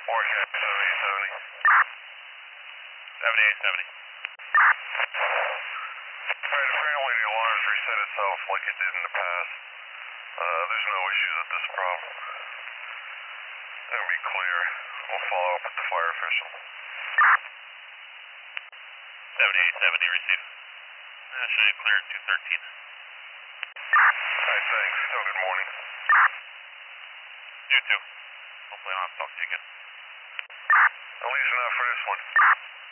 Forecast 7070. 7870. Alright, apparently the alarm's reset itself like it did in the past. There's no issues with this problem. It'll be clear. We'll follow up with the fire official. 7870, receive. Should have cleared 213. Alright, thanks. Have a good morning. You too. Hopefully I don't have to talk to you again. At least enough for this one.